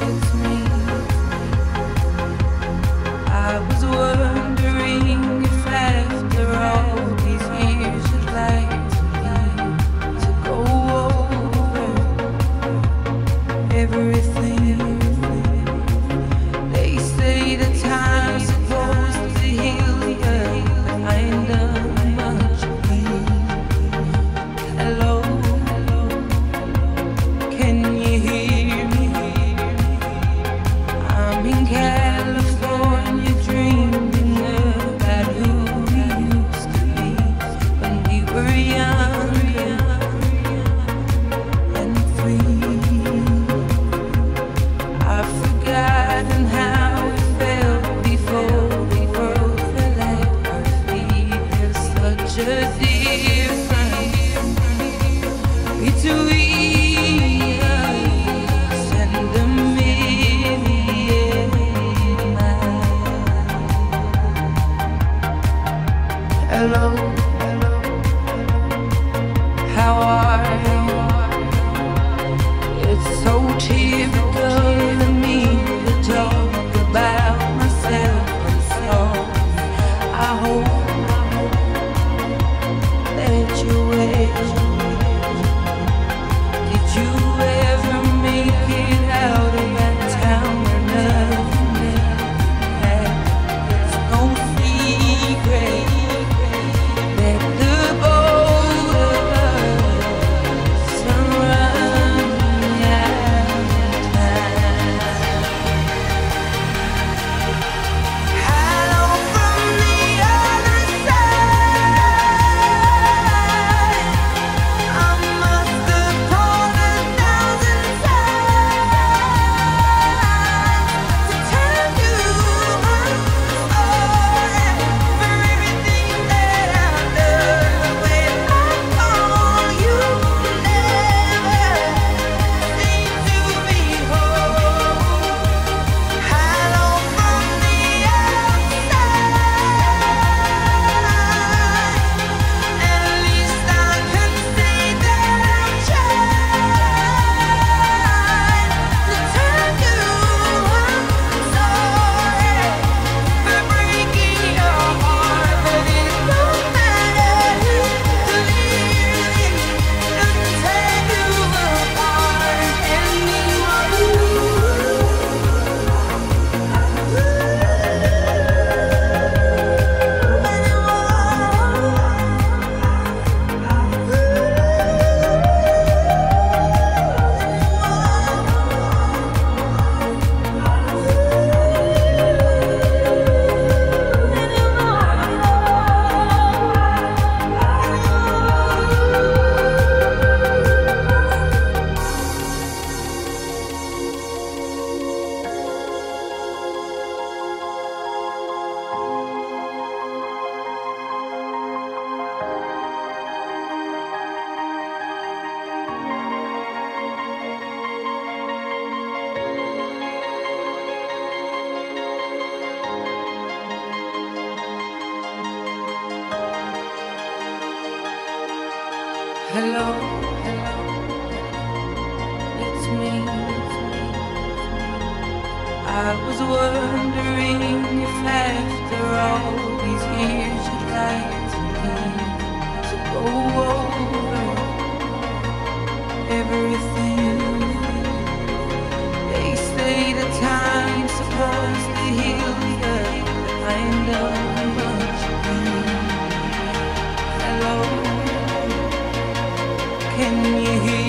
it's me. I was wondering if after all these years you'd like to go over everything. They say the time's supposed to heal you, but I ain't done much. Hello, can you hear me? I'm in California dreaming about who we used to be when we were younger and free. I've forgotten how it felt before the world fell at our feet. There's such a difference between us and a million miles. Hello, how are you? It's so typical of me to talk about myself and so I hope that you will. Did you ever make it out of that town where nothing had? It's no secret that the both of us are running out of time. Hello from the other side. I must have called 1,000 times to tell you I'm sorry for everything that I've done. When I call, you never seem to be home. Hello from the outside. At least I can say that I tried to tell you I'm sorry for breaking your heart, but it don't matter. Clearly doesn't tear you apart Hello, it's me. I was wondering if after all these years you'd like to go over everything. They say the time's supposed to heal you, but I ain't done much. Hello, can you hear